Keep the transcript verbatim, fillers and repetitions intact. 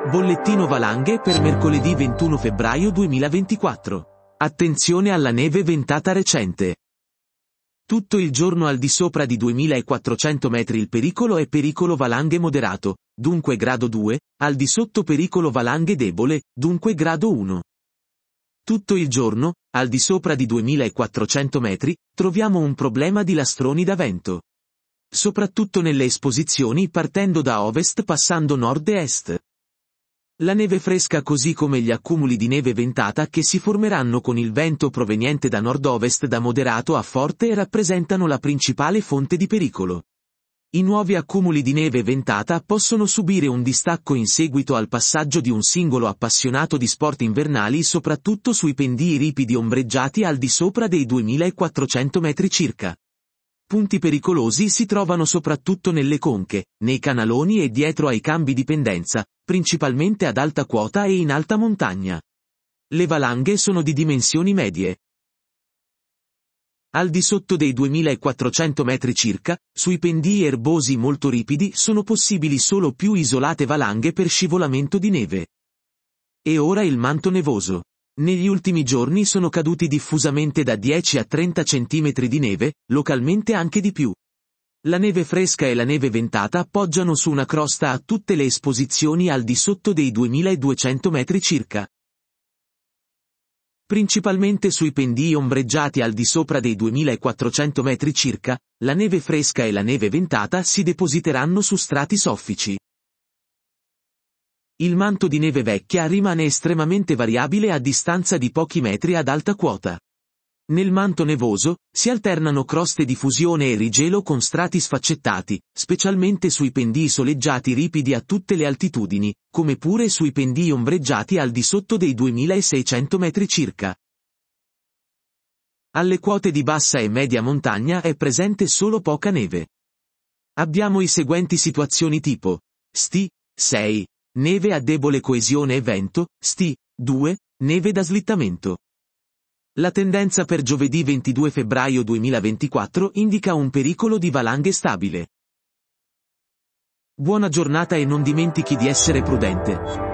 Bollettino valanghe per mercoledì ventuno febbraio duemilaventiquattro. Attenzione alla neve ventata recente. Tutto il giorno al di sopra di duemilaquattrocento metri il pericolo è pericolo valanghe moderato, dunque grado due, al di sotto pericolo valanghe debole, dunque grado uno. Tutto il giorno, al di sopra di duemilaquattrocento metri, troviamo un problema di lastroni da vento. Soprattutto nelle esposizioni partendo da ovest passando nord e est. La neve fresca così come gli accumuli di neve ventata che si formeranno con il vento proveniente da nord-ovest da moderato a forte rappresentano la principale fonte di pericolo. I nuovi accumuli di neve ventata possono subire un distacco in seguito al passaggio di un singolo appassionato di sport invernali soprattutto sui pendii ripidi ombreggiati al di sopra dei duemilaquattrocento metri circa. Punti pericolosi si trovano soprattutto nelle conche, nei canaloni e dietro ai cambi di pendenza, principalmente ad alta quota e in alta montagna. Le valanghe sono di dimensioni medie. Al di sotto dei duemilaquattrocento metri circa, sui pendii erbosi molto ripidi sono possibili solo più isolate valanghe per scivolamento di neve. E ora il manto nevoso. Negli ultimi giorni sono caduti diffusamente da dieci a trenta centimetri di neve, localmente anche di più. La neve fresca e la neve ventata poggiano su una crosta a tutte le esposizioni al di sotto dei duemiladuecento metri circa. Principalmente sui pendii ombreggiati al di sopra dei duemilaquattrocento metri circa, la neve fresca e la neve ventata si depositeranno su strati soffici. Il manto di neve vecchia rimane estremamente variabile a distanza di pochi metri ad alta quota. Nel manto nevoso, si alternano croste di fusione e rigelo con strati sfaccettati, specialmente sui pendii soleggiati ripidi a tutte le altitudini, come pure sui pendii ombreggiati al di sotto dei duemilaseicento metri circa. Alle quote di bassa e media montagna è presente solo poca neve. Abbiamo i seguenti situazioni tipo: S T sei. Neve a debole coesione e vento, S T due, neve da slittamento. La tendenza per giovedì ventidue febbraio duemilaventiquattro indica un pericolo di valanghe stabile. Buona giornata e non dimentichi di essere prudente.